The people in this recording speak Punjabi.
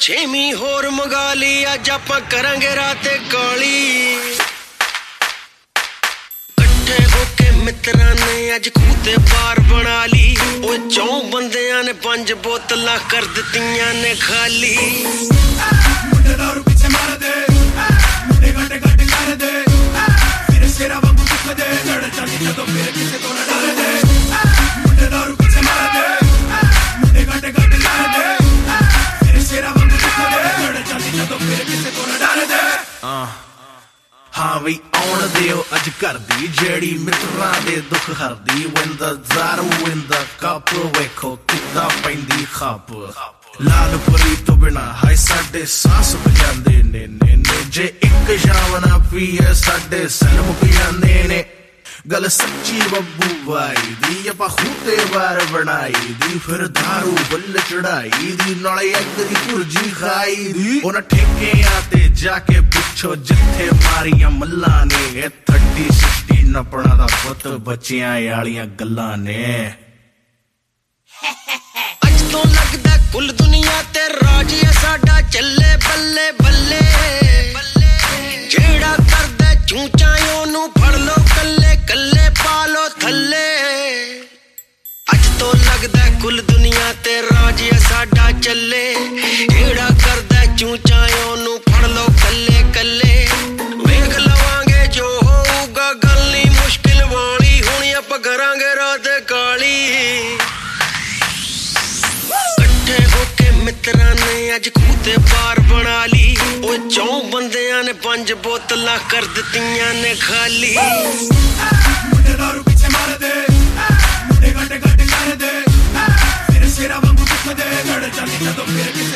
ਛੇਵੀਂ ਹੋਰ ਮੰਗਾ ਲਈ ਅੱਜ ਆਪਾਂ ਕਰਾਂਗੇ ਰਾਤੇ ਕਾਲੀ। ਇਕੱਠੇ ਹੋ ਕੇ ਮਿੱਤਰਾਂ ਨੇ ਅੱਜ ਖੂਹ ਤੇ ਬਾਰ ਬਣਾ ਲਈ। ਓਏ 4 ਬੰਦਿਆਂ ਨੇ 5 ਬੋਤਲਾਂ ਕਰ ਦਿੱਤੀਆਂ ਨੇ ਖਾਲੀ। ਮੁੰਡੇ ਦਾਰੂ ਪਿੱਛੇ ਮਾਰਦੇ, ਮੁੰਡੇ ਗੱਡੇ ਗੱਡੇ ਕਰਦੇ, ਫਿਰ ਸ਼ੇਰਾਂ ਵਾਂਗੂ ਦਿਖਦੇ, ਲੜ ਜਾਂਦੀ ਜਦੋਂ ਮੇਰੇ ਕਿਸੇ ਤੋਂ ਨਾ ਡਰਦੇ। ਮੁੰਡੇ ਦਾਰੂ ਪਿੱਛੇ ਮਾਰਦੇ, ਮੁੰਡੇ ਗੱਡੇ ਗੱਡੇ ਕਰਦੇ, ਫਿਰ ਸ਼ੇਰਾਂ ਵਾਂਗੂ ਦਿਖਦੇ, ਲੜ ਜਾਂਦੀ ਜਦੋਂ ਮੇਰੇ ਕਿਸੇ ਤੋਂ ਨਾ ਡਰਦੇ। ਹਾਂ ਵੀ ਆਉਣ ਦਿਓ ਅੱਜ ਘਰ ਦੀ ਜਿਹੜੀ ਮਿੱਤਰਾਂ ਦੇ ਦੁੱਖ ਹਰਦੀ। ਵਿੰਦਾ ਜ਼ਾਰੂ ਵਿੰਦਾ ਕੱਪ ਵੇਖੋ ਕਿੱਦਾਂ ਪੈਂਦੀ ਖੱਪ। ਲਾਲ ਪਰੀ ਤੋਂ ਬਿਨਾ ਹਾਏ ਸਾਡੇ ਸਾਹ ਸੁੱਕ ਜਾਂਦੇ ਨੇ ਜੇ ਇੱਕ ਸ਼ਾਮ ਨਾ ਪੀਏ ਸਾਡੇ ਸਿਰ ਮੁੱਕ ਜਾਂਦੇ ਨੇ। ਗੱਲ ਸੱਚੀ ਬੱਬੂ ਬਾਈ ਦੀ ਆਪਾਂ ਖੂਤੇ ਵਾਰ ਬਣਾਈ ਦੀ। ਫਿਰ ਦਾਰੂ ਬੱਲ ਚੜਾਈ ਦੀ ਨਾਲੇ ਅੱਗ ਦੀ ਭੁਰਜੀ ਖਾਈ ਦੀ। ਉਹਨਾਂ ਠੇਕਿਆਂ ਤੇ ਜਾ ਕੇ ਪੁੱਛੋ ਜਿੱਥੇ ਮਾਰੀਆਂ ਮੱਲਾਂ ਨੇ। 30-60 ਨੱਪਣਾ ਦਾ ਪੁੱਤ ਬੱਚਿਆਂ ਵਾਲੀਆਂ ਗੱਲਾਂ ਨੇ। ਅੱਜ ਤੋਂ ਲੱਗਦਾ ਕੁੱਲ ਦੁਨੀਆ ਤੇ ਰਾਜ ਹੈ ਸਾਡਾ ਚੱਲੇ ਬੱਲੇ ਬੱਲੇ। ਜਿਹੜਾ ਕਰਦਾ ਚੂਚਾ ਉਹਨੂੰ ਫੜ ਲੋ ਕੱਲੇ ਕੱਲੇ ਪਾ ਲੋ ਥੱਲੇ। ਅੱਜ ਤੋਂ ਲੱਗਦਾ ਕੁੱਲ ਦੁਨੀਆ ਤੇ ਰਾਜ ਹੈ ਸਾਡਾ ਚੱਲੇ। ਜਿਹੜਾ ਕਰਦਾ ਚੂਚਾ ਉਹਨੂੰ ਫੜ ਲੋ ਕੱਲੇ ਕੱਲੇ। ਵੇਖ ਲਵਾਂਗੇ ਜੋ ਹੋਊਗਾ ਗੱਲ ਨਹੀਂ ਮੁਸ਼ਕਿਲ ਵਾਲੀ। ਹੁਣ ਆਪਾਂ ਕਰਾਂਗੇ ਰਾਤ ਕਾਲੀ। ਇਕੱਠੇ ਹੋ ਕੇ ਮਿੱਤਰਾਂ ਨੇ ਅੱਜ ਖੂਹ ਤੇ ਬਾਰ ਬਣਾ ਲਈ। ਓਏ 4 ਬੰਦਿਆਂ ਨੇ 5 ਬੋਤਲਾਂ ਕਰ ਦਿੱਤੀਆਂ ਨੇ ਖਾਲੀ। ਮੁੰਡੇ ਦਾਰੂ ਪਿੱਛੇ ਮਾਰਦੇ, ਮੁੰਡੇ ਗੱਡੇ ਗੱਡੇ ਕਰਦੇ, ਫਿਰ ਸ਼ੇਰਾਂ ਵਾਂਗੂ ਦਿਖਦੇ, ਲੜ ਜਾਂਦੀ ਜਦੋਂ ਮੇਰੇ